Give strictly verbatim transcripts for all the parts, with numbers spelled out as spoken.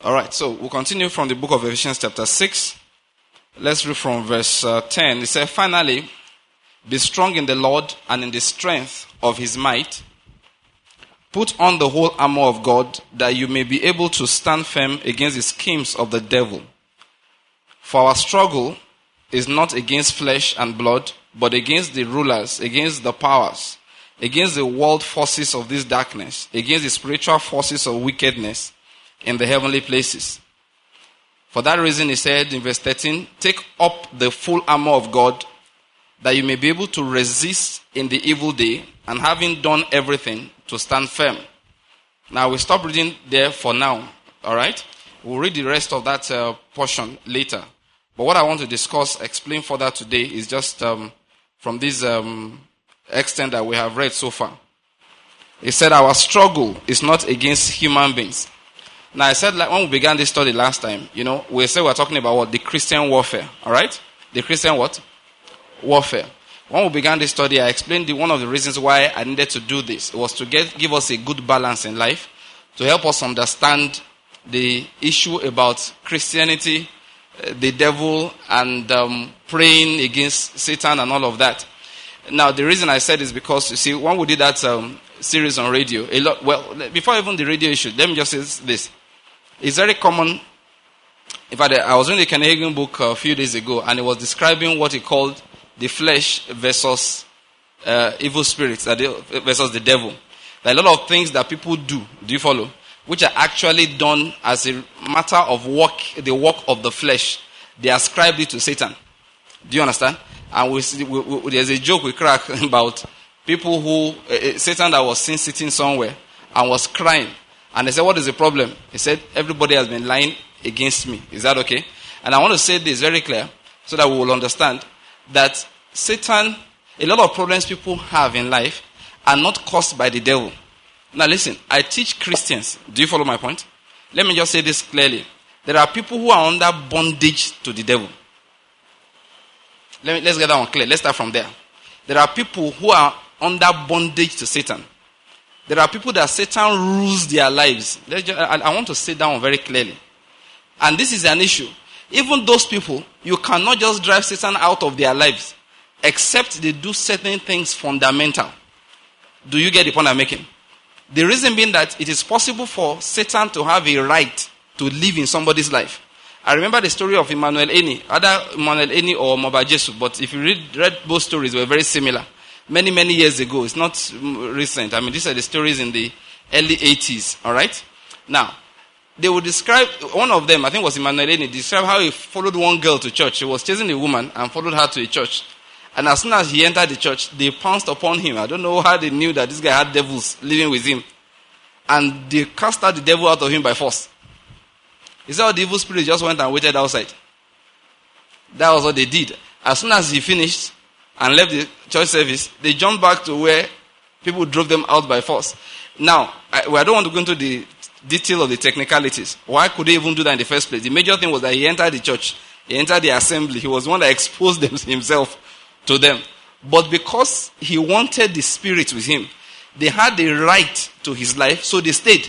All right, so we'll continue from the book of Ephesians chapter six. Let's read from verse uh, ten. It says, "Finally, be strong in the Lord and in the strength of his might. Put on the whole armor of God, that you may be able to stand firm against the schemes of the devil. For our struggle is not against flesh and blood, but against the rulers, against the powers, against the world forces of this darkness, against the spiritual forces of wickedness in the heavenly places. For that reason," he said in verse thirteen, "take up the full armor of God, that you may be able to resist in the evil day, and having done everything, to stand firm." Now, we stop reading there for now, all right? We'll read the rest of that uh, portion later. But what I want to discuss, explain further today, is just um, from this um, extent that we have read so far. He said our struggle is not against human beings. Now, I said, like when we began this study last time, you know, we said we were talking about what? The Christian warfare, all right? The Christian what? Warfare. When we began this study, I explained the, one of the reasons why I needed to do this. It was to get, give us a good balance in life, to help us understand the issue about Christianity, uh, the devil, and um, praying against Satan and all of that. Now, the reason I said is because, you see, when we did that um, series on radio, a lot, well, before even the radio issue, let me just say this. It's very common. In fact, I was reading the Ken Hagin book a few days ago, and it was describing what he called the flesh versus uh, evil spirits, uh, versus the devil. There are a lot of things that people do, do you follow, which are actually done as a matter of work, the work of the flesh. They ascribe it to Satan. Do you understand? And we, see, we, we, there's a joke we crack about people who, uh, Satan that was seen sitting somewhere and was crying. And they said, what is the problem? He said, everybody has been lying against me. Is that okay? And I want to say this very clear so that we will understand that Satan, a lot of problems people have in life are not caused by the devil. Now listen, I teach Christians. Do you follow my point? Let me just say this clearly. There are people who are under bondage to the devil. Let me, let's get that one clear. Let's start from there. There are people who are under bondage to Satan. There are people that Satan rules their lives. Just, I, I want to say that one very clearly. And this is an issue. Even those people, you cannot just drive Satan out of their lives, except they do certain things fundamental. Do you get the point I'm making? The reason being that it is possible for Satan to have a right to live in somebody's life. I remember the story of Emmanuel Eni, either Emmanuel Eni or Moba Jesu, but if you read, read both stories, they were very similar. Many, many years ago. It's not recent. I mean, these are the stories in the early eighties, all right? Now, they would describe, one of them, I think it was Emmanuel Eni, described how he followed one girl to church. He was chasing a woman and followed her to a church. And as soon as he entered the church, they pounced upon him. I don't know how they knew that this guy had devils living with him. And they cast out the devil out of him by force. He said, the evil spirit just went and waited outside. That was what they did. As soon as he finished and left the church service, they jumped back to where people drove them out by force. Now, I, well, I don't want to go into the detail of the technicalities. Why could they even do that in the first place? The major thing was that he entered the church. He entered the assembly. He was the one that exposed them, himself to them. But because he wanted the spirit with him, they had the right to his life, so they stayed.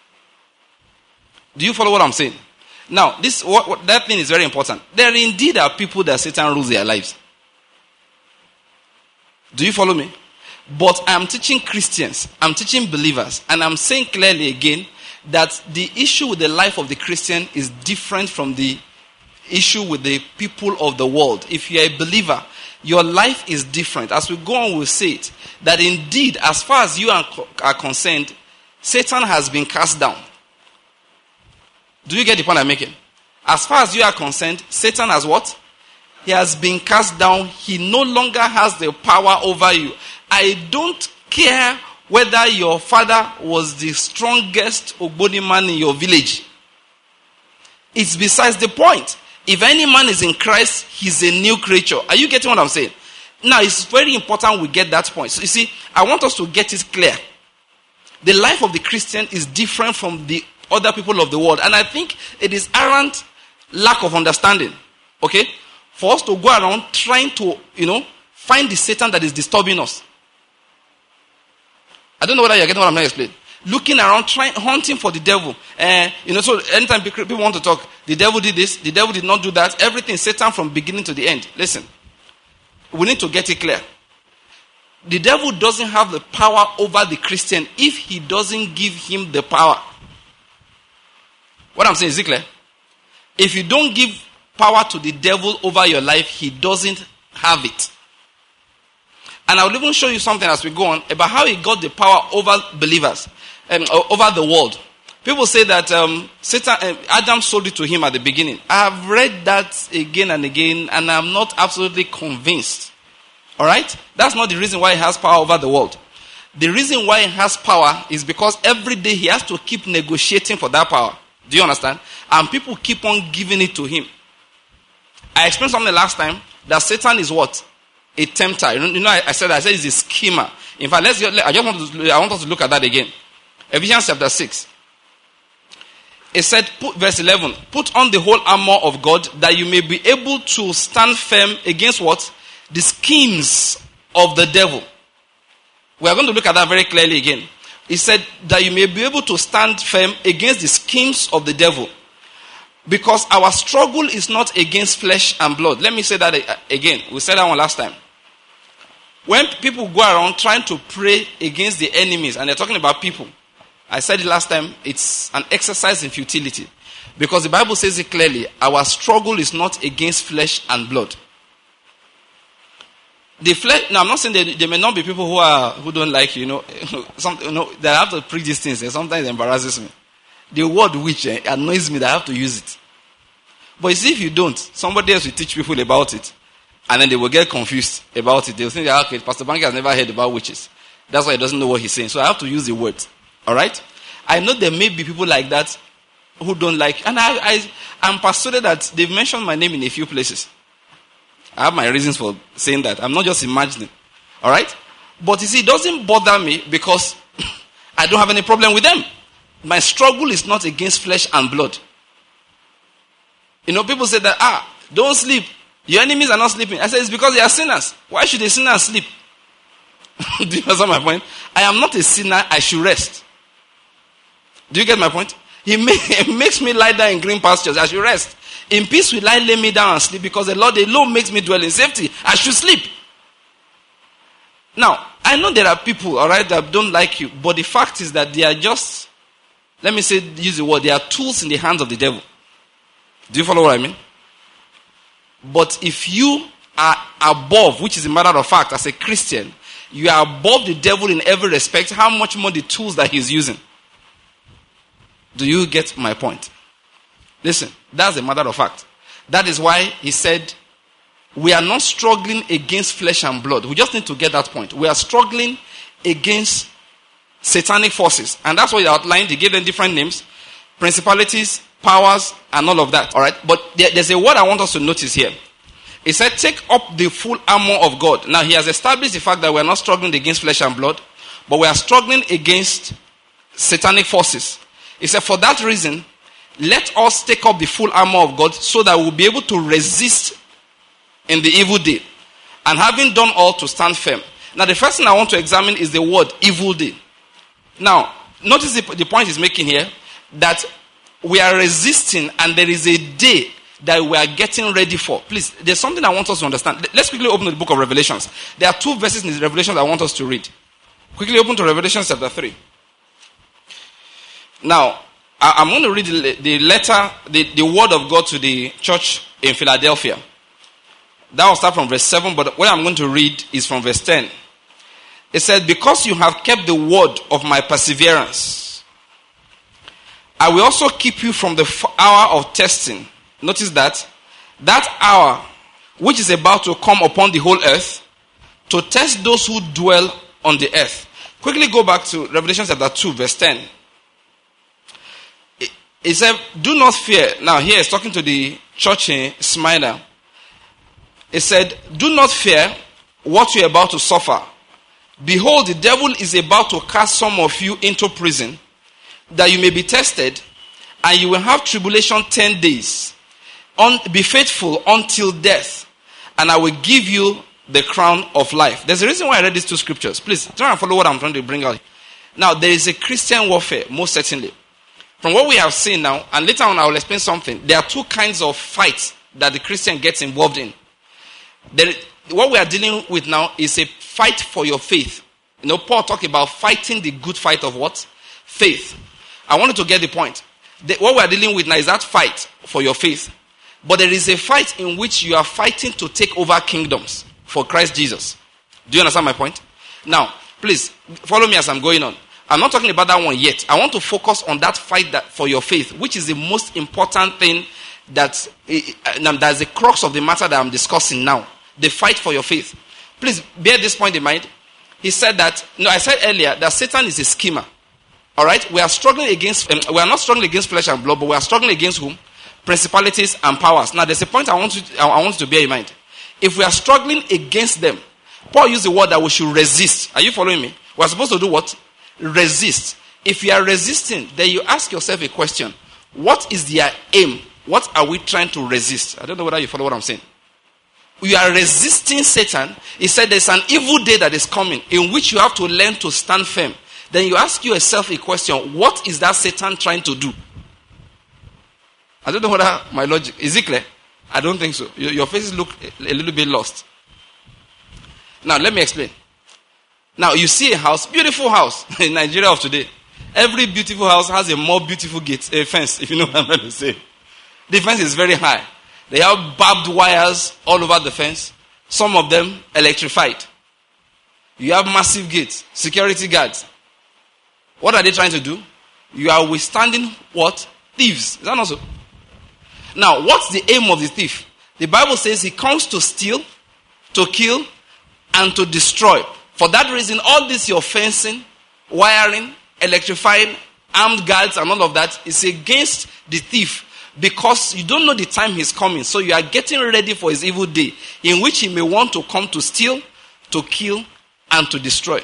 Do you follow what I'm saying? Now, this what, what, that thing is very important. There indeed are people that Satan rules their lives. Do you follow me? But I'm teaching Christians, I'm teaching believers, and I'm saying clearly again that the issue with the life of the Christian is different from the issue with the people of the world. If you're a believer, your life is different. As we go on, we'll say it, that indeed, as far as you are, are concerned, Satan has been cast down. Do you get the point I'm making? As far as you are concerned, Satan has what? He has been cast down. He no longer has the power over you. I don't care whether your father was the strongest Ogboni man in your village. It's besides the point. If any man is in Christ, he's a new creature. Are you getting what I'm saying? Now, it's very important we get that point. So you see, I want us to get it clear. The life of the Christian is different from the other people of the world. And I think it is errant lack of understanding. Okay? For us to go around trying to, you know, find the Satan that is disturbing us. I don't know whether you're getting what I'm trying to explain. looking around, trying, hunting for the devil. Uh, you know, so anytime people want to talk, the devil did this, the devil did not do that. Everything Satan from beginning to the end. Listen, we need to get it clear. The devil doesn't have the power over the Christian if he doesn't give him the power. What I'm saying, is it clear? If you don't give power to the devil over your life, he doesn't have it. And I will even show you something as we go on about how he got the power over believers, um, over the world. People say that um, Satan, uh, Adam sold it to him at the beginning. I have read that again and again, and I'm not absolutely convinced. All right? That's not the reason why he has power over the world. The reason why he has power is because every day he has to keep negotiating for that power. Do you understand? And people keep on giving it to him. I explained something last time that Satan is what? A tempter. You know, you know I, I said I said he's a schemer. In fact, let's. I just want to. I want us to look at that again. Ephesians chapter six. It said, put, verse eleven. Put on the whole armor of God, that you may be able to stand firm against what? The schemes of the devil. We are going to look at that very clearly again. He said that you may be able to stand firm against the schemes of the devil. Because our struggle is not against flesh and blood. Let me say that again. We said that one last time. When people go around trying to pray against the enemies, and they're talking about people, I said it last time, it's an exercise in futility. Because the Bible says it clearly, our struggle is not against flesh and blood. The flesh, now I'm not saying that there may not be people who are who don't like you, you know, some, you know, that have to preach these things, and sometimes it embarrasses me. The word which eh, annoys me that I have to use it. But you see, if you don't, somebody else will teach people about it. And then they will get confused about it. They will think, that, okay, Pastor Banky has never heard about witches. That's why he doesn't know what he's saying. So I have to use the word. Alright? I know there may be people like that who don't like. And I, I, I'm persuaded that they've mentioned my name in a few places. I have my reasons for saying that. I'm not just imagining. Alright? But you see, it doesn't bother me because I don't have any problem with them. My struggle is not against flesh and blood. You know, people say that, ah, don't sleep. Your enemies are not sleeping. I say, it's because they are sinners. Why should a sinner sleep? Do you understand my point? I am not a sinner. I should rest. Do you get my point? He, may, he makes me lie down in green pastures. I should rest. In peace will I lay me down and sleep, because the Lord alone makes me dwell in safety. I should sleep. Now, I know there are people, all right, that don't like you. But the fact is that they are just... Let me say, use the word, they are tools in the hands of the devil. Do you follow what I mean? But if you are above, which is a matter of fact, as a Christian, you are above the devil in every respect, how much more the tools that he's using? Do you get my point? Listen, that's a matter of fact. That is why he said, we are not struggling against flesh and blood. We just need to get that point. We are struggling against satanic forces. And that's what he outlined. He gave them different names. Principalities, powers, and all of that. Alright? But there, there's a word I want us to notice here. He said, take up the full armor of God. Now, he has established the fact that we are not struggling against flesh and blood, but we are struggling against satanic forces. He said, for that reason, let us take up the full armor of God so that we'll be able to resist in the evil day. And having done all, to stand firm. Now, the first thing I want to examine is the word evil day. Now, notice the, the point he's making here, that we are resisting and there is a day that we are getting ready for. Please, there's something I want us to understand. Let's quickly open the book of Revelations. There are two verses in the Revelations I want us to read. Quickly open to Revelation chapter three. Now, I, I'm going to read the, the letter, the, the word of God to the church in Philadelphia. That will start from verse seven, but what I'm going to read is from verse ten. It said, because you have kept the word of my perseverance, I will also keep you from the hour of testing. Notice that. That hour, which is about to come upon the whole earth, to test those who dwell on the earth. Quickly go back to Revelation chapter two, verse ten. It, it said, do not fear. Now here it's talking to the church in Smyrna. It said, do not fear what you are about to suffer. Behold, the devil is about to cast some of you into prison, that you may be tested, and you will have tribulation ten days. Un- be faithful until death, and I will give you the crown of life. There's a reason why I read these two scriptures. Please, try and follow what I'm trying to bring out. Now, there is a Christian warfare, most certainly. From what we have seen now, and later on I will explain something, there are two kinds of fights that the Christian gets involved in. There, what we are dealing with now is a fight for your faith. You know, Paul talked about fighting the good fight of what? Faith. I wanted to get the point. The, what we are dealing with now is that fight for your faith. But there is a fight in which you are fighting to take over kingdoms for Christ Jesus. Do you understand my point? Now, please, follow me as I'm going on. I'm not talking about that one yet. I want to focus on that fight that, for your faith, which is the most important thing that, uh, that's the crux of the matter that I'm discussing now. The fight for your faith. Please, bear this point in mind. He said that, no, I said earlier that Satan is a schemer. Alright? We are struggling against, um, we are not struggling against flesh and blood, but we are struggling against whom? Principalities and powers. Now, there's a point I want you, I want you to bear in mind. If we are struggling against them, Paul used the word that we should resist. Are you following me? We are supposed to do what? Resist. If you are resisting, then you ask yourself a question. What is their aim? What are we trying to resist? I don't know whether you follow what I'm saying. You are resisting Satan. He said there's an evil day that is coming in which you have to learn to stand firm. Then you ask yourself a question. What is that Satan trying to do? I don't know whether my logic... Is it clear? I don't think so. Your, your faces look a, a little bit lost. Now, let me explain. Now, you see a house, beautiful house in Nigeria of today. Every beautiful house has a more beautiful gate, a fence, if you know what I'm trying to say. The fence is very high. They have barbed wires all over the fence. Some of them electrified. You have massive gates, security guards. What are they trying to do? You are withstanding what? Thieves. Is that not so? Now, what's the aim of the thief? The Bible says he comes to steal, to kill, and to destroy. For that reason, all this your fencing, wiring, electrifying, armed guards, and all of that is against the thief. Because you don't know the time he's coming. So you are getting ready for his evil day, in which he may want to come to steal, to kill, and to destroy.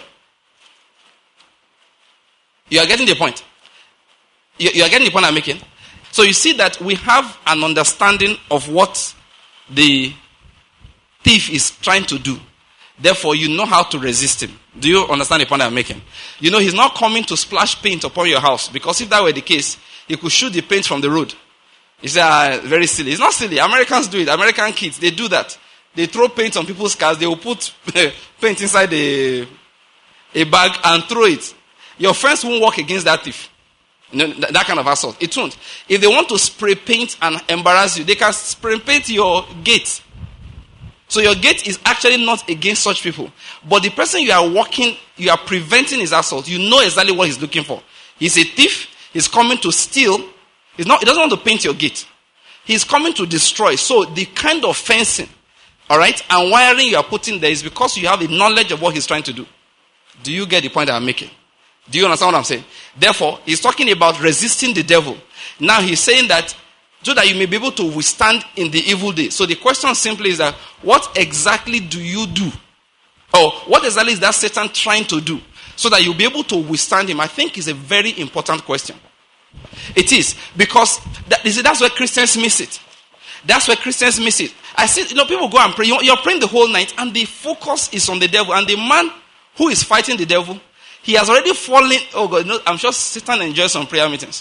You are getting the point. You, you are getting the point I'm making. So you see that we have an understanding of what the thief is trying to do. Therefore, you know how to resist him. Do you understand the point I'm making? You know, he's not coming to splash paint upon your house. Because if that were the case, he could shoot the paint from the road. You say, ah, very silly. It's not silly. Americans do it. American kids, they do that. They throw paint on people's cars. They will put paint inside a, a bag and throw it. Your friends won't work against that thief. You know, that, that kind of assault. It won't. If they want to spray paint and embarrass you, they can spray paint your gate. So your gate is actually not against such people. But the person you are walking, you are preventing his assault. You know exactly what he's looking for. He's a thief. He's coming to steal. He's not, he doesn't want to paint your gate. He's coming to destroy. So the kind of fencing, all right, and wiring you are putting there is because you have the knowledge of what he's trying to do. Do you get the point that I'm making? Do you understand what I'm saying? Therefore, he's talking about resisting the devil. Now he's saying that so that you may be able to withstand in the evil day. So the question simply is that what exactly do you do? Or what exactly is that Satan trying to do so that you'll be able to withstand him? I think is a very important question. It is, because that, you see, that's where Christians miss it. That's where Christians miss it. I see, you know, people go and pray. You're praying the whole night and the focus is on the devil. And the man who is fighting the devil, he has already fallen. Oh God, no, I'm sure Satan enjoys some prayer meetings.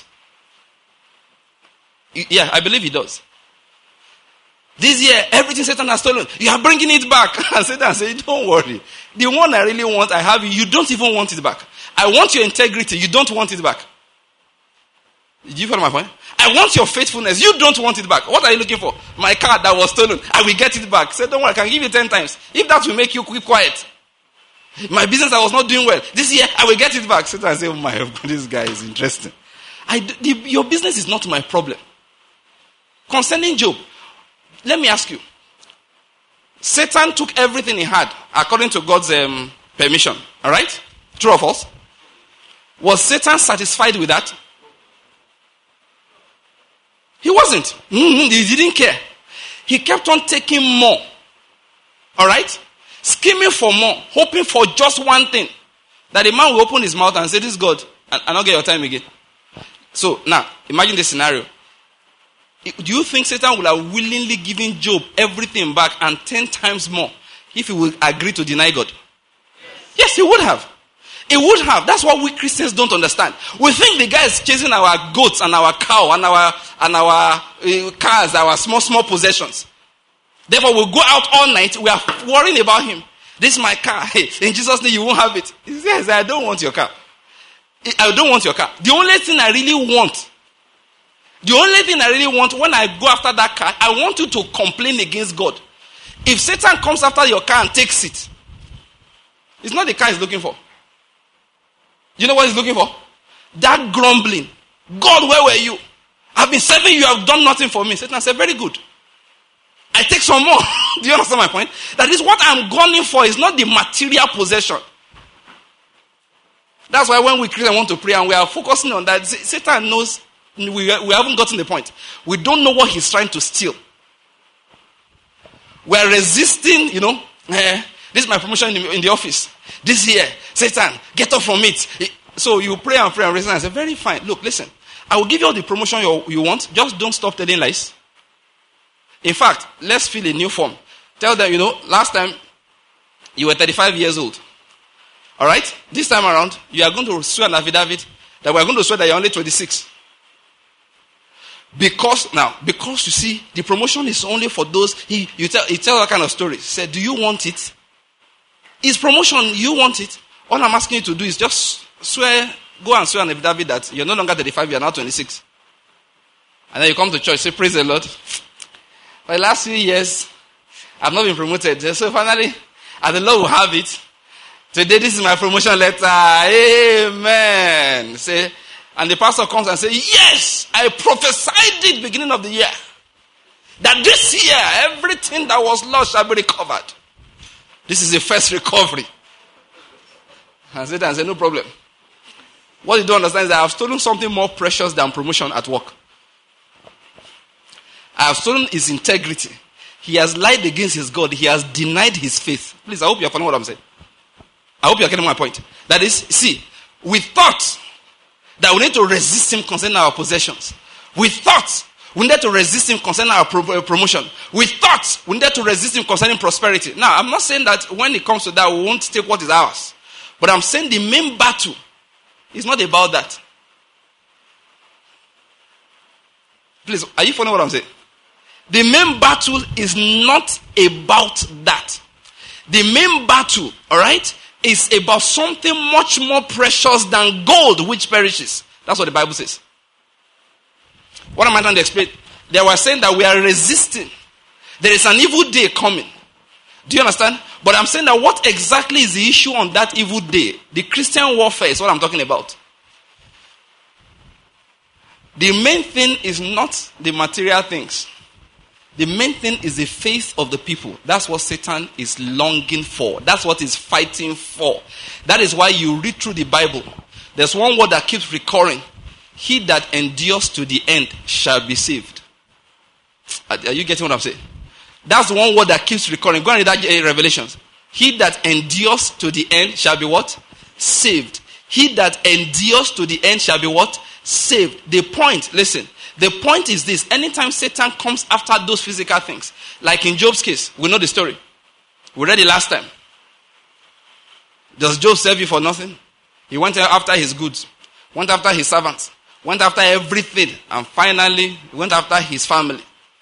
Yeah, I believe he does. This year, everything Satan has stolen, you are bringing it back. And Satan says, don't worry. The one I really want, I have you. You don't even want it back. I want your integrity. You don't want it back. Did you follow my point? I want your faithfulness. You don't want it back. What are you looking for? My car that was stolen. I will get it back. Say, don't worry, I can give you ten times. If that will make you keep quiet. My business I was not doing well. This year, I will get it back. Satan say, oh my God, this guy is interesting. I, the, your business is not my problem. Concerning Job, let me ask you. Satan took everything he had according to God's um, permission. All right? True or false? Was Satan satisfied with that? He wasn't. Mm-hmm. He didn't care. He kept on taking more. All right? Scheming for more. Hoping for just one thing. That the man will open his mouth and say, this is God. And I'll not get your time again. So, now, imagine this scenario. Do you think Satan would have willingly given Job everything back and ten times more if he would agree to deny God? Yes, he would have. It would have. That's what we Christians don't understand. We think the guy is chasing our goats and our cow and our and our uh, cars, our small, small possessions. Therefore, we'll go out all night. We are worrying about him. This is my car. Hey, in Jesus' name, you won't have it. He says, I don't want your car. I don't want your car. The only thing I really want, the only thing I really want when I go after that car, I want you to complain against God. If Satan comes after your car and takes it, it's not the car he's looking for. You know what he's looking for? That grumbling. God, where were you? I've been serving you, you have done nothing for me. Satan said, very good. I take some more. Do you understand my point? That is what I'm gunning for is not the material possession. That's why when we Christians want to pray and we are focusing on that, Satan knows we, we haven't gotten the point. We don't know what he's trying to steal. We are resisting, you know, eh, this is my promotion in the, in the office. This year, Satan, get up from it. So you pray and pray and resist and say, very fine. Look, listen, I will give you all the promotion you, you want. Just don't stop telling lies. In fact, let's fill a new form. Tell them, you know, last time you were thirty-five years old. All right? This time around, you are going to swear an affidavit that we are going to swear that you're only twenty-six. Because, now, because you see, the promotion is only for those, he, you tell, he tell that kind of story. Say, do you want it? Is promotion, you want it? All I'm asking you to do is just swear, go and swear an affidavit that you're no longer thirty-five, you're now twenty-six. And then you come to church, say, praise the Lord. For the last few years, I've not been promoted. So finally, as the Lord will have it, today this is my promotion letter. Amen. Say, and the pastor comes and says, yes, I prophesied it beginning of the year. That this year, everything that was lost shall be recovered. This is the first recovery. And Satan said, no problem. What you don't understand is that I have stolen something more precious than promotion at work. I have stolen his integrity. He has lied against his God. He has denied his faith. Please, I hope you're following what I'm saying. I hope you're getting my point. That is, see, we thought that we need to resist him concerning our possessions. We thought we needed to resist him concerning our pro- promotion. We thought we needed to resist him concerning prosperity. Now, I'm not saying that when it comes to that, we won't take what is ours. But I'm saying the main battle is not about that. Please, are you following what I'm saying? The main battle is not about that. The main battle, all right, is about something much more precious than gold which perishes. That's what the Bible says. What am I trying to explain? They were saying that we are resisting. There is an evil day coming. Do you understand? But I'm saying that what exactly is the issue on that evil day? The Christian warfare is what I'm talking about. The main thing is not the material things. The main thing is the faith of the people. That's what Satan is longing for. That's what he's fighting for. That is why you read through the Bible. There's one word that keeps recurring. He that endures to the end shall be saved. Are you getting what I'm saying? That's the one word that keeps recurring. Go and read that in Revelations. He that endures to the end shall be what? Saved. He that endures to the end shall be what? Saved. The point, listen. The point is this. Anytime Satan comes after those physical things, like in Job's case, we know the story. We read it last time. Does Job serve you for nothing? He went after his goods, went after his servants, went after everything, and finally went after his family.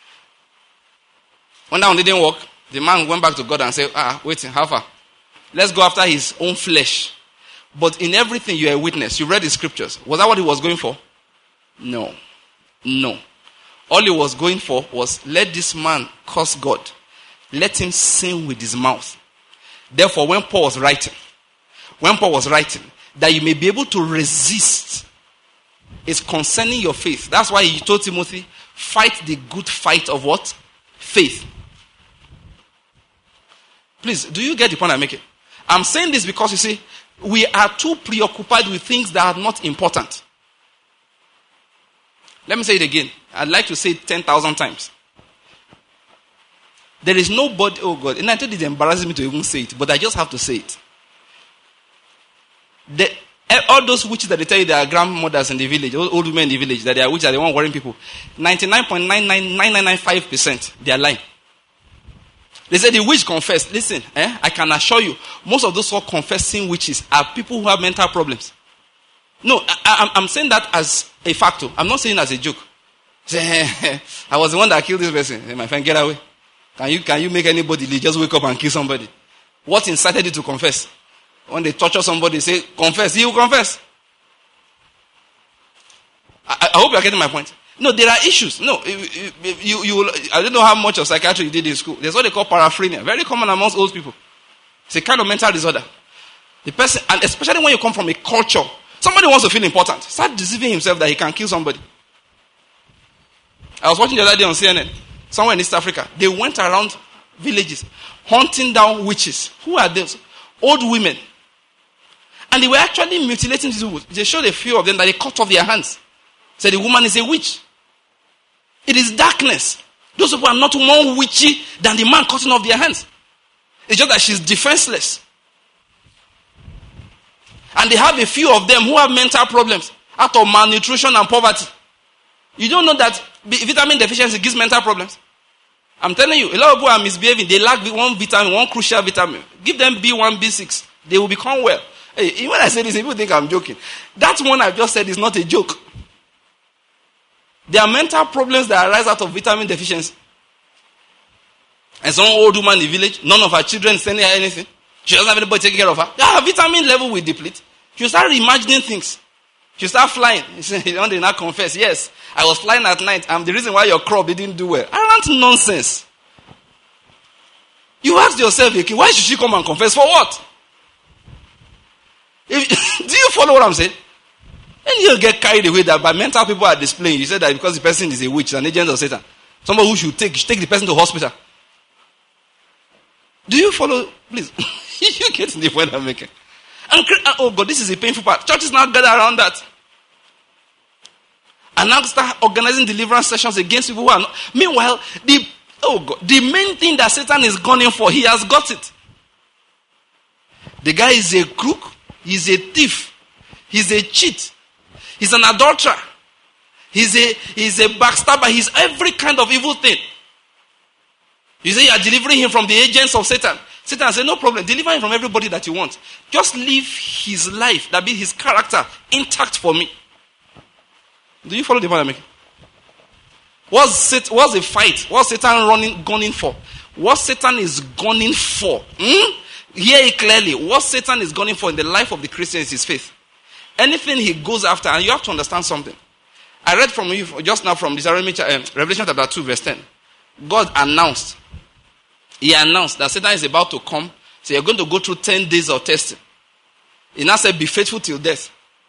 When that one didn't work, the man went back to God and said, ah, wait, how far? Let's go after his own flesh. But in everything you are a witness. You read the scriptures. Was that what he was going for? No. No. All he was going for was, let this man curse God. Let him sin with his mouth. Therefore, when Paul was writing, when Paul was writing, that you may be able to resist, is concerning your faith. That's why he told Timothy, fight the good fight of what? Faith. Please, do you get the point I'm making? I'm saying this because, you see, we are too preoccupied with things that are not important. Let me say it again. I'd like to say it ten thousand times. There is nobody, oh God, and I think it embarrasses me to even say it, but I just have to say it. The, all those witches that they tell you they are grandmothers in the village, old, old women in the village, that they are witches, they want worrying people. ninety-nine point nine nine nine nine nine five percent, they are lying. They said the witch confessed. Listen, eh, I can assure you, most of those who are confessing witches are people who have mental problems. No, I, I, I'm saying that as a factor. I'm not saying as a joke. Say, I was the one that killed this person. Hey, my friend, get away. Can you can you make anybody just wake up and kill somebody? What incited you to confess? When they torture somebody, say, confess. He will confess. I, I hope you are getting my point. No, there are issues. No, you, you, you, I don't know how much of psychiatry you did in school. There's what they call paraphrenia. Very common amongst old people. It's a kind of mental disorder. The person, and especially when you come from a culture, somebody wants to feel important. Start deceiving himself that he can kill somebody. I was watching the other day on C N N. Somewhere in East Africa. They went around villages, hunting down witches. Who are those? Old women. And they were actually mutilating these women. They showed a few of them that they cut off their hands. Said the woman is a witch. It is darkness. Those people are not more witchy than the man cutting off their hands. It's just that she's defenseless. And they have a few of them who have mental problems out of malnutrition and poverty. You don't know that vitamin deficiency gives mental problems? I'm telling you, a lot of people are misbehaving. They lack one vitamin, one crucial vitamin. Give them B one, B six. They will become well. Hey, when I say this, people think I'm joking. That one I just said is not a joke. There are mental problems that arise out of vitamin deficiency. And some old woman in the village, none of her children sending her anything. She doesn't have anybody taking care of her. Yeah, her vitamin level will deplete. She'll start imagining things. She'll start flying. One day now confess, yes, I was flying at night. I'm the reason why your crop didn't do well. Arrant nonsense. You ask yourself, okay, why should she come and confess? For what? If, do you follow what I'm saying? And you'll get carried away that by mental people are displaying. You said that because the person is a witch, an agent of Satan. Somebody who should take, should take the person to hospital. Do you follow? Please. You get the point I'm making. And, oh God, this is a painful part. Churches now gather around that. And now start organizing deliverance sessions against people who are not. Meanwhile, the, oh God, the main thing that Satan is gunning for, he has got it. The guy is a crook. He's a thief. He's a cheat. He's an adulterer. He's a, he's a backstabber. He's every kind of evil thing. You say you are delivering him from the agents of Satan. Satan said, no problem. Deliver him from everybody that you want. Just leave his life, that be his character, intact for me. Do you follow the point I'm making? What's, it, what's the fight? What's Satan running, gunning for? What Satan is gunning for? Hmm? Hear it clearly. What Satan is gunning for in the life of the Christian is his faith. Anything he goes after, and you have to understand something. I read from you just now from Revelation chapter two, verse ten. God announced, he announced that Satan is about to come. So you're going to go through ten days of testing. He now said, be faithful till death.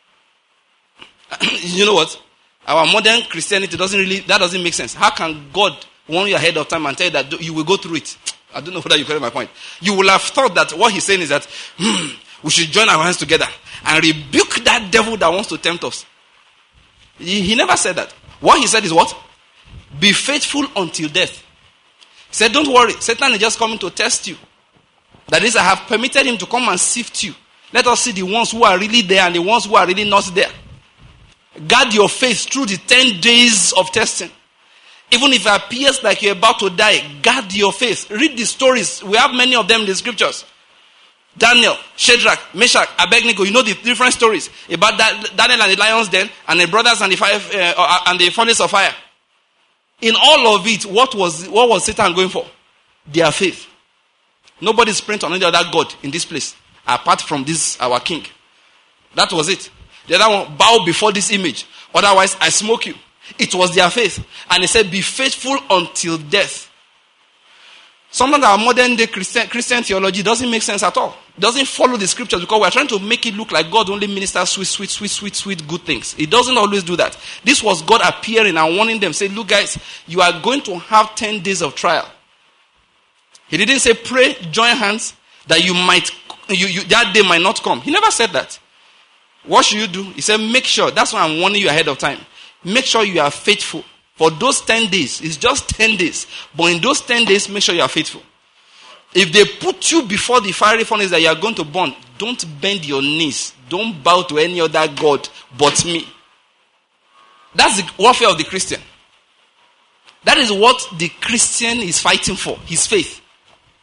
You know what? Our modern Christianity doesn't really, that doesn't make sense. How can God warn you ahead of time and tell you that you will go through it? I don't know whether you get my point. You will have thought that what he's saying is that hmm, we should join our hands together and rebuke that devil that wants to tempt us. He, he never said that. What he said is what? Be faithful until death. He said, don't worry. Satan is just coming to test you. That is, I have permitted him to come and sift you. Let us see the ones who are really there and the ones who are really not there. Guard your faith through the ten days of testing. Even if it appears like you're about to die, guard your faith. Read the stories. We have many of them in the scriptures. Daniel, Shadrach, Meshach, Abednego. You know the different stories about that, Daniel and the lion's den, and the brothers and the fire uh, and the furnace of fire. In all of it, what was what was Satan going for? Their faith. Nobody's praying on any other god in this place apart from this our king. That was it. The other one, bow before this image. Otherwise, I smoke you. It was their faith. And he said, be faithful until death. Sometimes our modern day Christian, Christian theology doesn't make sense at all. It doesn't follow the scriptures because we're trying to make it look like God only ministers sweet, sweet, sweet, sweet, sweet good things. It doesn't always do that. This was God appearing and warning them, say, look guys, you are going to have ten days of trial. He didn't say pray, join hands, that you might, you, you, that day might not come. He never said that. What should you do? He said, make sure. That's why I'm warning you ahead of time. Make sure you are faithful. For those ten days, it's just ten days. But in those ten days, make sure you are faithful. If they put you before the fiery furnace that you are going to burn, don't bend your knees. Don't bow to any other God but me. That's the warfare of the Christian. That is what the Christian is fighting for, his faith.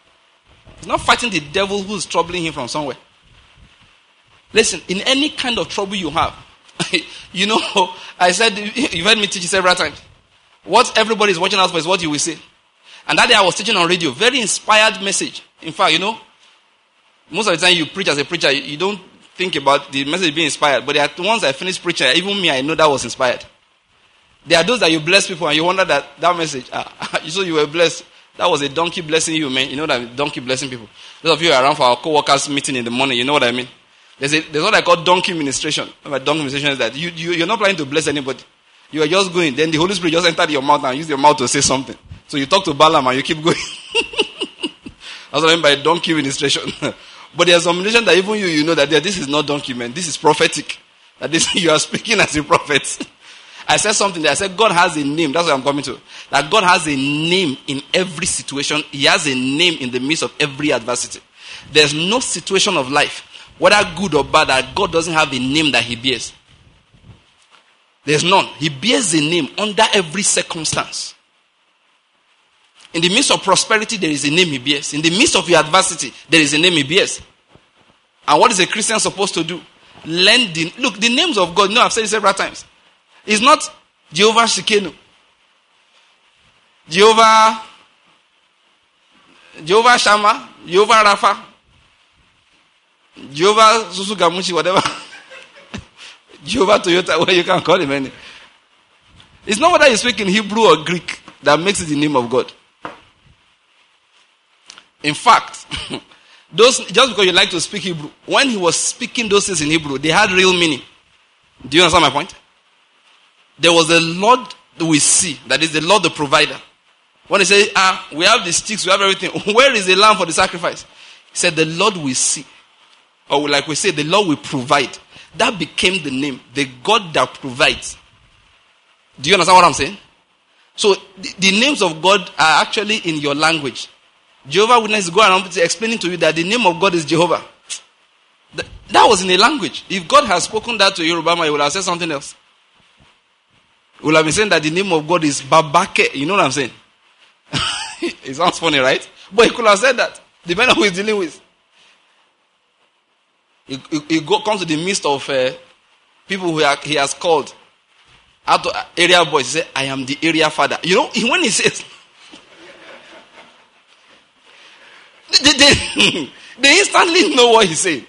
He's not fighting the devil who's troubling him from somewhere. Listen, in any kind of trouble you have, you know, I said, you've heard me teach several times. What everybody is watching out for is what you will say. And that day I was teaching on radio, very inspired message. In fact, you know, most of the time you preach as a preacher, you don't think about the message being inspired. But there are once I finish preaching, even me, I know that was inspired. There are those that you bless people and you wonder that that message, uh, so you were blessed. That was a donkey blessing you, man. You know that donkey blessing people. Those of you who are around for our co-workers meeting in the morning, you know what I mean. There's, a, there's what I call donkey ministration. My donkey ministration is that you, you, you're not planning to bless anybody. You are just going. Then the Holy Spirit just entered your mouth and use your mouth to say something. So you talk to Balaam and you keep going. That's what I mean by donkey ministration. But there's some ministration that even you, you know that this is not donkey, man. This is prophetic. That this you are speaking as a prophet. I said something there. I said God has a name. That's what I'm coming to. That God has a name in every situation. He has a name in the midst of every adversity. There's no situation of life, whether good or bad, that God doesn't have a name that he bears. There's none. He bears a name under every circumstance. In the midst of prosperity, there is a name he bears. In the midst of your adversity, there is a name he bears. And what is a Christian supposed to do? Learn the... Look, the names of God, you know, I've said it several times. It's not Jehovah Shikenu. Jehovah... Jehovah Shammah. Jehovah Rapha. Jehovah Susugamushi, whatever. Jehovah Toyota, where you can call him any. It's not whether you speak in Hebrew or Greek that makes it the name of God. In fact, those just because you like to speak Hebrew, when he was speaking those things in Hebrew, they had real meaning. Do you understand my point? There was the Lord we see, that is the Lord the provider. When he said, ah, we have the sticks, we have everything. Where is the lamb for the sacrifice? He said, the Lord we see. Or like we say, the Lord will provide. That became the name, the God that provides. Do you understand what I'm saying? So the, the names of God are actually in your language. Jehovah Witnesses go around explaining to you that the name of God is Jehovah. That, that was in a language. If God has spoken that to Yoruba, he would have said something else. He would have been saying that the name of God is Babake. You know what I'm saying? It sounds funny, right? But he could have said that, depending on who he's dealing with. He, he, he go, comes to the midst of uh, people who are, he has called. Out of area boys, he said, I am the area father. You know, when he says, they, they, they instantly know what he's saying.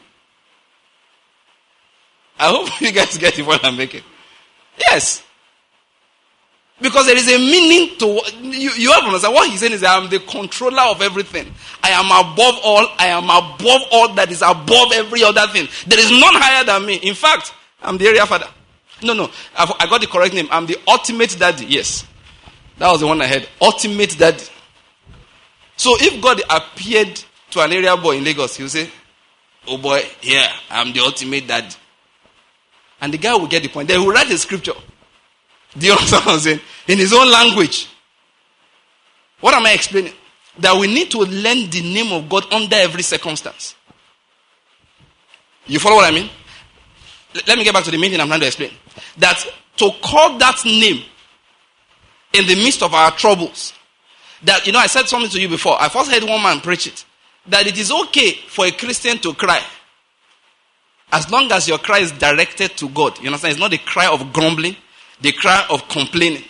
I hope you guys get the point I'm making. Yes. Because there is a meaning to what you, you have to understand. What he's saying is that I am the controller of everything. I am above all. I am above all that is above every other thing. There is none higher than me. In fact, I'm the area father. No, no. I've, I got the correct name. I'm the ultimate daddy. Yes. That was the one I had. Ultimate daddy. So if God appeared to an area boy in Lagos, he'll say, oh boy, yeah, I'm the ultimate daddy. And the guy will get the point. Then he will write a scripture. Do you understand what I'm saying? In his own language. What am I explaining? That we need to learn the name of God under every circumstance. You follow what I mean? Let me get back to the main thing I'm trying to explain. That to call that name in the midst of our troubles. That, you know, I said something to you before. I first heard one man preach it. That it is okay for a Christian to cry. As long as your cry is directed to God. You understand? It's not the cry of grumbling. The cry of complaining.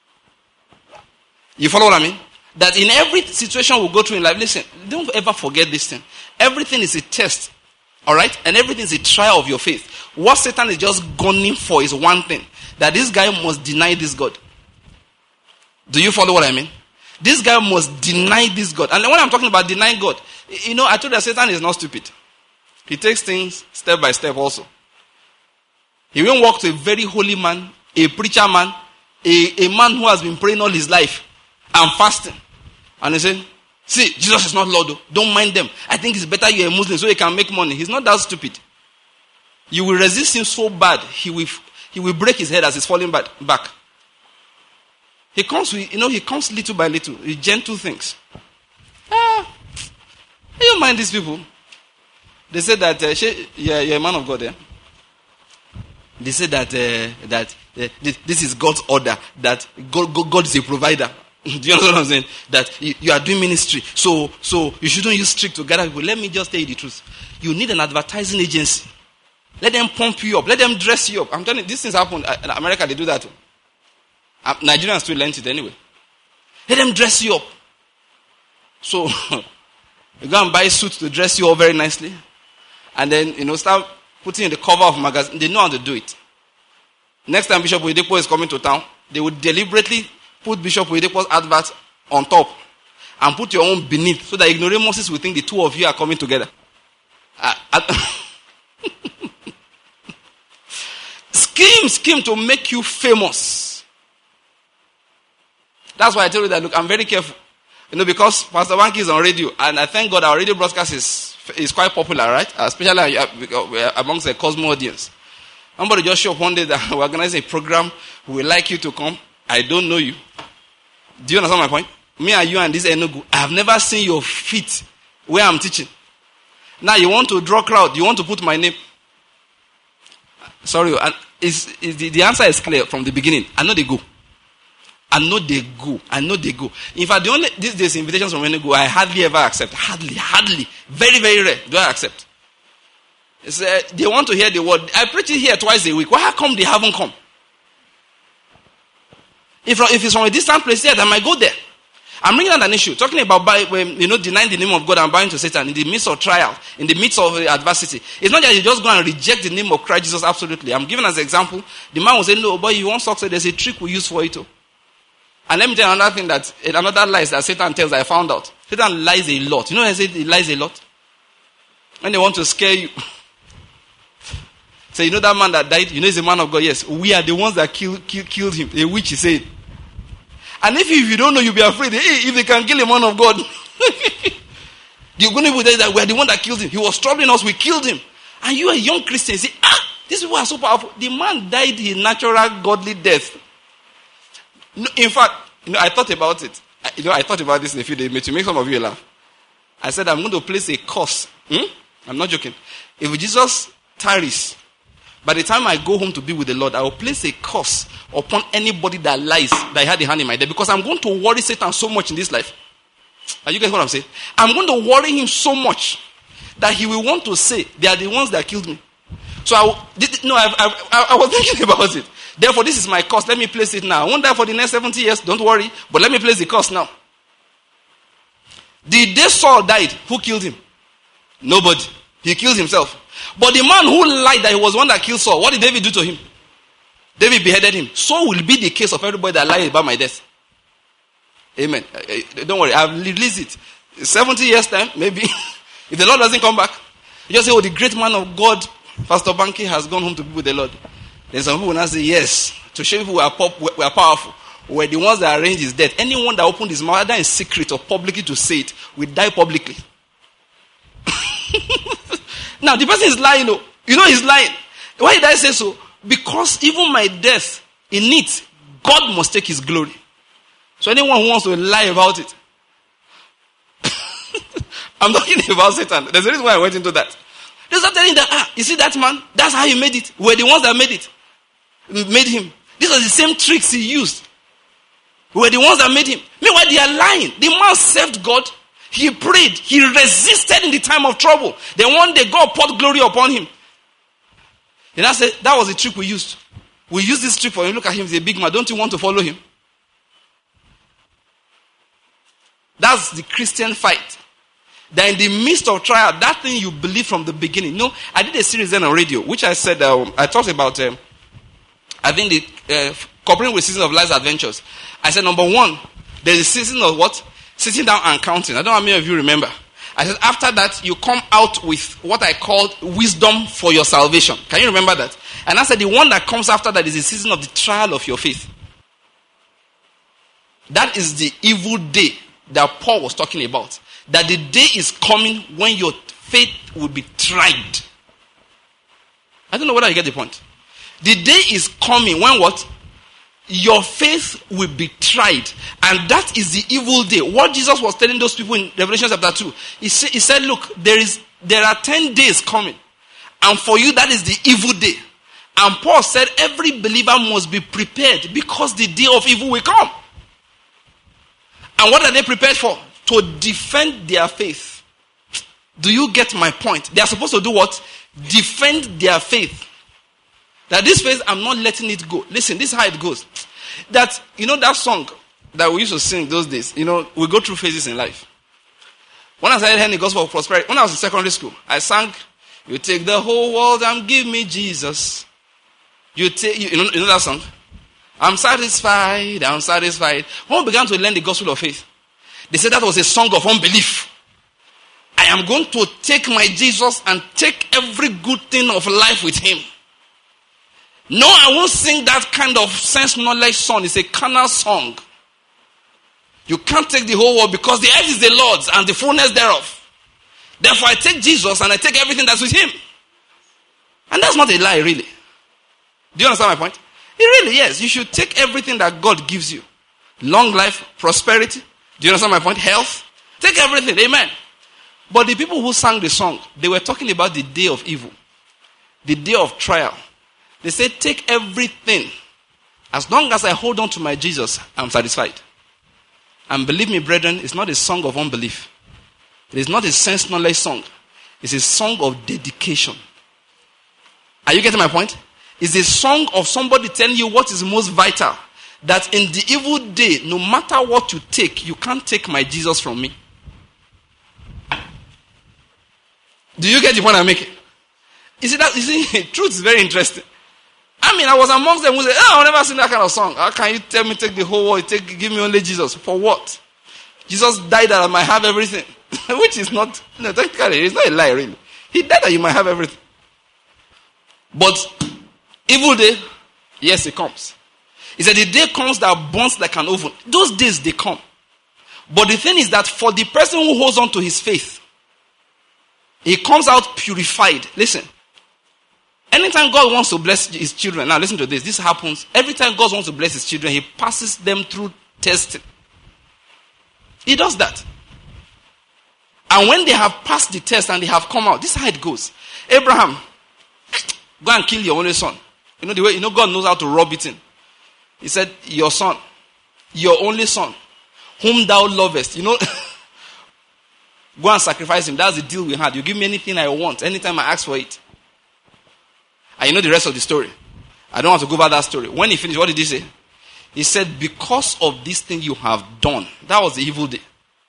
You follow what I mean? That in every situation we go through in life, listen, don't ever forget this thing. Everything is a test. Alright? And everything is a trial of your faith. What Satan is just gunning for is one thing. That this guy must deny this God. Do you follow what I mean? This guy must deny this God. And when I'm talking about denying God, you know, I told you that Satan is not stupid. He takes things step by step also. He won't walk to a very holy man, a preacher man, a, a man who has been praying all his life and fasting. And he said, see, Jesus is not Lord. Though. Don't mind them. I think it's better you're a Muslim so you can make money. He's not that stupid. You will resist him so bad, he will, he will break his head as he's falling back. back. He comes with, you know, he comes little by little. He gentle things. Ah, you don't mind these people. They say that, uh, she, yeah, you're a man of God, yeah? They say that uh, that uh, this is God's order, that God, God, God is a provider. Do you understand what I'm saying? That you, you are doing ministry, so so you shouldn't use trick to gather people. Let me just tell you the truth. You need an advertising agency. Let them pump you up. Let them dress you up. I'm telling you, these things happen. In America, they do that too. Nigerians still learn it anyway. Let them dress you up. So, you go and buy suits to dress you up very nicely. And then, you know, start putting in the cover of magazine. They know how to do it. Next time Bishop Oyedepo is coming to town, they would deliberately put Bishop Oyedepo's advert on top and put your own beneath so that ignoramuses will think the two of you are coming together. Uh, uh, scheme, scheme to make you famous. That's why I tell you that, look, I'm very careful. You know, because Pastor Wanki is on radio, and I thank God our radio broadcast is is quite popular, right? Especially amongst the Cosmo audience. Somebody just show up one day that we organize a program, we would like you to come. I don't know you. Do you understand my point? Me and you and this Enugu, I have never seen your feet where I'm teaching. Now you want to draw crowd, you want to put my name. Sorry, and it's, it's, the, the answer is clear from the beginning. I know they go. I know they go. I know they go. In fact, the only these days invitations from Enugu, I hardly ever accept. Hardly, hardly. Very, very rare do I accept. It's, uh, they want to hear the word. I preach it here twice a week. Why how come they haven't come? If, if it's from a distant place, yeah, I might go there. I'm bringing out an issue, talking about you know denying the name of God and bowing to Satan in the midst of trial, in the midst of adversity. It's not that you just go and reject the name of Christ Jesus. Absolutely, I'm giving as an example. The man will say, "No, but you want success? There's a trick we use for it." Too. And let me tell you another thing that another lies that Satan tells. I found out Satan lies a lot. You know, I said he lies a lot when they want to scare you. So you know that man that died. You know he's a man of God. Yes, we are the ones that killed kill, killed him. A witch, he said. And if you, if you don't know, you'll be afraid. Hey, if they can kill a man of God, you're going to be there that we are the one that killed him. He was troubling us, we killed him. And you are a young Christian, you say, ah, these people are so powerful. The man died his natural godly death. No, in fact, you know, I thought about it. I, you know, I thought about this in a few days to make some of you laugh. I said, I'm going to place a curse. Hmm? I'm not joking. If Jesus tarries, by the time I go home to be with the Lord, I will place a curse upon anybody that lies that I had a hand in my death. Because I'm going to worry Satan so much in this life. Are you guys what I'm saying? I'm going to worry him so much that he will want to say, they are the ones that killed me. So I, no, I, I, I was thinking about it. Therefore, this is my curse. Let me place it now. I won't die for the next seventy years. Don't worry. But let me place the curse now. The day Saul died, who killed him? Nobody. He killed himself. But the man who lied that he was one that killed Saul, what did David do to him? David beheaded him. So will be the case of everybody that lied about my death. Amen. Don't worry, I've released it. seventy years time, maybe. If the Lord doesn't come back, you just say, oh, the great man of God, Pastor Banky, has gone home to be with the Lord. Then some people will now say, yes, to show people we are, pop, we are powerful. We're the ones that arranged his death. Anyone that opened his mouth, either in secret or publicly to say it, will die publicly. Now, the person is lying, though. You know he's lying. Why did I say so? Because even my death, in it, God must take his glory. So anyone who wants to lie about it, I'm talking about Satan. There's a reason why I went into that. They start telling that, ah, you see that man? That's how he made it. We're the ones that made it. Made him. These are the same tricks he used. We're the ones that made him. Meanwhile, they are lying. The man served God. He prayed. He resisted in the time of trouble. Then one day, God poured glory upon him. And I said, that was the trick we used. We used this trick for him. Look at him, he's a big man. Don't you want to follow him? That's the Christian fight. That in the midst of trial, that thing you believe from the beginning. No, I did a series then on radio, which I said, um, I talked about, um, I think the, uh, cooperating with Season of Life's Adventures. I said, number one, there's a season of what? Sitting down and counting. I don't know how many of you remember. I said, after that, you come out with what I called wisdom for your salvation. Can you remember that? And I said, the one that comes after that is the season of the trial of your faith. That is the evil day that Paul was talking about. That the day is coming when your faith will be tried. I don't know whether you get the point. The day is coming when what? Your faith will be tried. And that is the evil day. What Jesus was telling those people in Revelation chapter two. He, say, he said, look, there is there are ten days coming. And for you, that is the evil day. And Paul said, every believer must be prepared because the day of evil will come. And what are they prepared for? To defend their faith. Do you get my point? They are supposed to do what? Defend their faith. That this faith, I'm not letting it go. Listen, this is how it goes. That, you know that song that we used to sing those days, you know, we go through phases in life. When I started hearing the gospel of prosperity, when I was in secondary school, I sang, you take the whole world and give me Jesus. You take, you, you, know, you know that song? I'm satisfied, I'm satisfied. When we began to learn the gospel of faith, they said that was a song of unbelief. I am going to take my Jesus and take every good thing of life with him. No, I won't sing that kind of sense knowledge song. It's a carnal song. You can't take the whole world because the earth is the Lord's and the fullness thereof. Therefore, I take Jesus and I take everything that's with him. And that's not a lie, really. Do you understand my point? It really is. You should take everything that God gives you. Long life, prosperity. Do you understand my point? Health. Take everything. Amen. But the people who sang the song, they were talking about the day of evil. The day of trial. They said, take everything. As long as I hold on to my Jesus, I'm satisfied. And believe me, brethren, it's not a song of unbelief. It is not a sense knowledge song. It's a song of dedication. Are you getting my point? It's a song of somebody telling you what is most vital. That in the evil day, no matter what you take, you can't take my Jesus from me. Do you get the point I'm making? You see, that, you see, truth is very interesting. I mean, I was amongst them who said, oh, I've never seen that kind of song. How can you tell me take the whole world, take, give me only Jesus? For what? Jesus died that I might have everything. Which is not, no, technically, it's not a lie, really. He died that you might have everything. But, evil day, yes, it comes. He said, the day comes that burns like an oven. Those days, they come. But the thing is that for the person who holds on to his faith, he comes out purified. Listen. Anytime God wants to bless his children, now listen to this, this happens, every time God wants to bless his children, he passes them through testing. He does that. And when they have passed the test and they have come out, this is how it goes. Abraham, go and kill your only son. You know the way, you know God knows how to rub it in. He said, your son, your only son, whom thou lovest, you know, go and sacrifice him. That's the deal we had. You give me anything I want, anytime I ask for it. And you know the rest of the story. I don't want to go over that story. When he finished, what did he say? He said, because of this thing you have done. That was the evil day.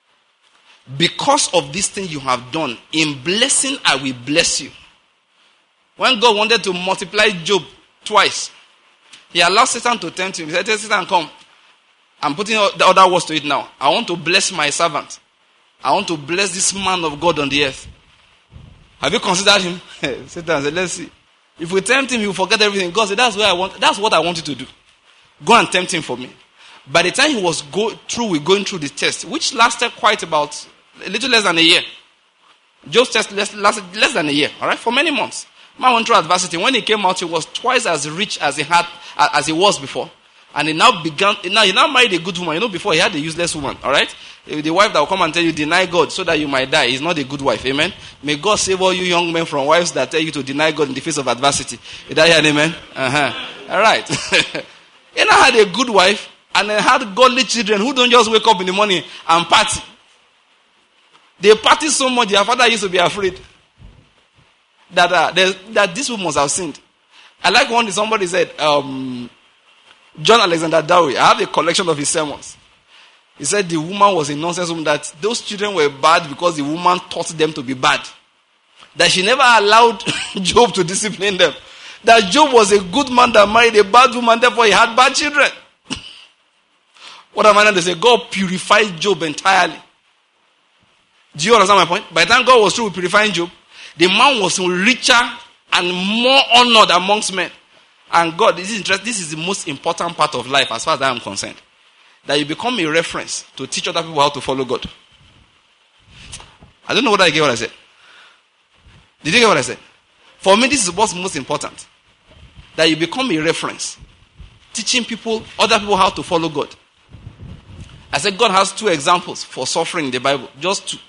Because of this thing you have done, in blessing I will bless you. When God wanted to multiply Job twice, he allowed Satan to tempt him. He said, Satan, come. I'm putting the other words to it now. I want to bless my servant. I want to bless this man of God on the earth. Have you considered him? Satan said, let's see. If we tempt him, he will forget everything. God said, that's where I want. That's what I want you to do. Go and tempt him for me. By the time he was go through with going through the test, which lasted quite about a little less than a year. Job's test lasted less than a year, all right, for many months. Man went through adversity. When he came out, he was twice as rich as he had, as he was before. And he now began. Now he now married a good woman. You know, before he had a useless woman. All right, the wife that will come and tell you deny God so that you might die is not a good wife. Amen. May God save all you young men from wives that tell you to deny God in the face of adversity. Did I hear amen? Uh huh. All right. He now had a good wife and then had godly children who don't just wake up in the morning and party. They party so much. Their father used to be afraid that uh, that this woman must have sinned. I like one. Somebody said. Um, John Alexander Dowie, I have a collection of his sermons. He said the woman was a nonsense woman, that those children were bad because the woman taught them to be bad. That she never allowed Job to discipline them. That Job was a good man that married a bad woman, therefore he had bad children. What am I trying to say? God purified Job entirely. Do you understand my point? By the time God was through with purifying Job, the man was richer and more honored amongst men. And God, this is interesting. This is the most important part of life as far as I am concerned. That you become a reference to teach other people how to follow God. I don't know whether you get what I said. Did you get what I said? For me, this is what's most important. That you become a reference. Teaching people, other people how to follow God. I said God has two examples for suffering in the Bible. Just two.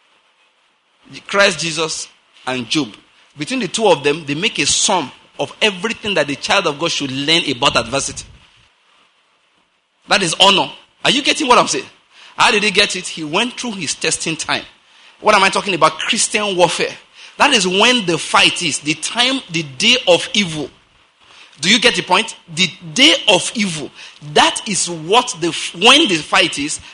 Christ Jesus and Job. Between the two of them, they make a sum of everything that the child of God should learn about adversity. That is honor. Are you getting what I'm saying? How did he get it? He went through his testing time. What am I talking about? Christian warfare. That is when the fight is. The time, the day of evil. Do you get the point? The day of evil. That is what the, when the fight is,